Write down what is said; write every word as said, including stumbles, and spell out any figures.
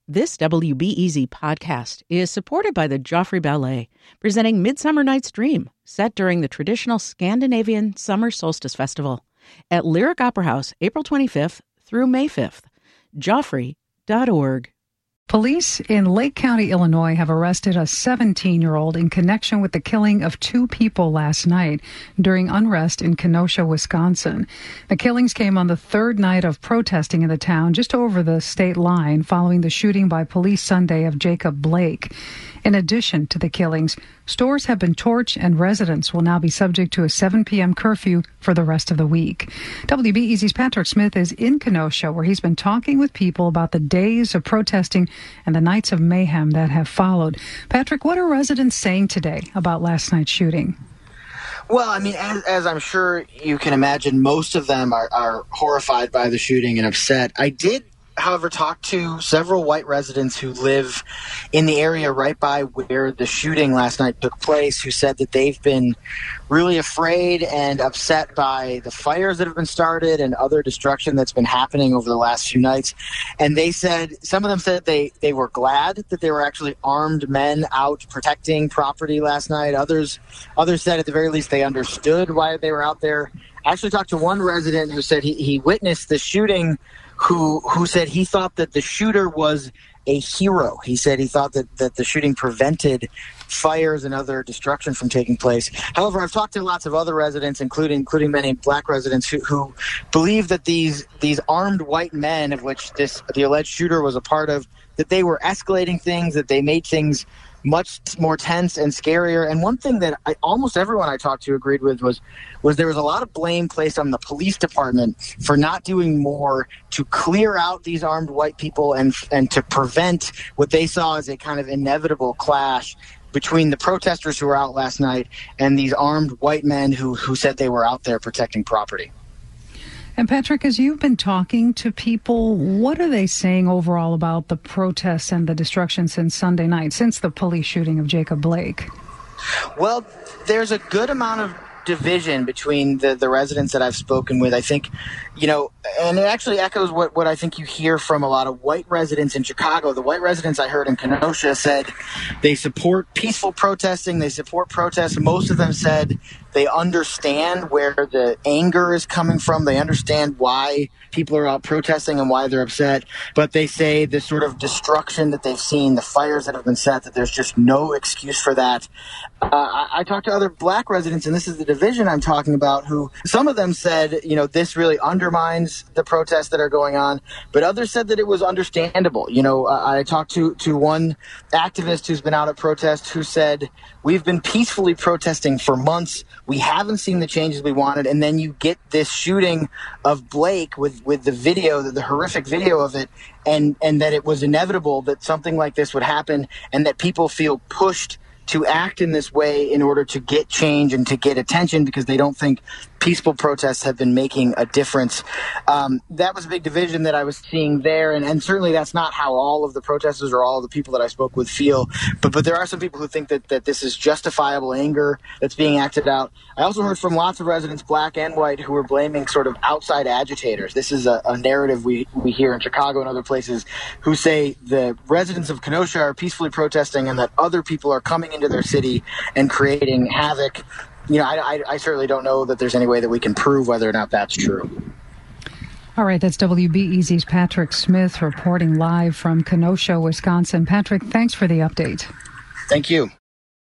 This W B E Z podcast is supported by the Joffrey Ballet, presenting Midsummer Night's Dream, set during the traditional Scandinavian Summer Solstice Festival at Lyric Opera House, April twenty-fifth through May fifth. Joffrey dot org. Police in Lake County, Illinois, have arrested a seventeen-year-old in connection with the killing of two people last night during unrest in Kenosha, Wisconsin. The killings came on the third night of protesting in the town just over the state line following the shooting by police Sunday of Jacob Blake. In addition to the killings, stores have been torched and residents will now be subject to a seven p.m. curfew for the rest of the week. W B E Z's Patrick Smith is in Kenosha, where he's been talking with people about the days of protesting and the nights of mayhem that have followed. Patrick, what are residents saying today about last night's shooting? Well, I mean, as, as I'm sure you can imagine, most of them are, are horrified by the shooting and upset. I did, however, talk to several white residents who live in the area right by where the shooting last night took place, who said that they've been really afraid and upset by the fires that have been started and other destruction that's been happening over the last few nights. And they said, some of them said they, they were glad that there were actually armed men out protecting property last night. Others, others said at the very least they understood why they were out there. I actually talked to one resident who said he, he witnessed the shooting, who who said he thought that the shooter was a hero. He said he thought that, that the shooting prevented fires and other destruction from taking place. However, I've talked to lots of other residents, including including many black residents, who, who believe that these these armed white men, of which this the alleged shooter was a part of, that they were escalating things, that they made things much more tense and scarier. And one thing that I, almost everyone I talked to agreed with was was there was a lot of blame placed on the police department for not doing more to clear out these armed white people and and to prevent what they saw as a kind of inevitable clash between the protesters who were out last night and these armed white men who, who said they were out there protecting property. And Patrick, as you've been talking to people, what are they saying overall about the protests and the destruction since Sunday night, since the police shooting of Jacob Blake? Well, there's a good amount of division between the, the residents that I've spoken with. I think, you know, and it actually echoes what, what I think you hear from a lot of white residents in Chicago. The white residents I heard in Kenosha said they support peaceful protesting. They support protests. Most of them said they understand where the anger is coming from. They understand why people are out protesting and why they're upset. But they say the sort of destruction that they've seen, the fires that have been set, that there's just no excuse for that. Uh, I, I talked to other black residents, and this is the division I'm talking about, who some of them said, you know, this really undermines the protests that are going on. But others said that it was understandable. You know, uh, I talked to, to one activist who's been out at protest who said, we've been peacefully protesting for months. We haven't seen the changes we wanted. And then you get this shooting of Blake with, with the video, the, the horrific video of it, and, and that it was inevitable that something like this would happen and that people feel pushed to act in this way in order to get change and to get attention because they don't think peaceful protests have been making a difference. Um, that was a big division that I was seeing there, and, and certainly that's not how all of the protesters or all of the people that I spoke with feel. But but there are some people who think that, that this is justifiable anger that's being acted out. I also heard from lots of residents, black and white, who were blaming sort of outside agitators. This is a, a narrative we, we hear in Chicago and other places, who say the residents of Kenosha are peacefully protesting and that other people are coming into their city and creating havoc. You know, I, I, I certainly don't know that there's any way that we can prove whether or not that's true. All right, that's W B E Z's Patrick Smith reporting live from Kenosha, Wisconsin. Patrick, thanks for the update. Thank you.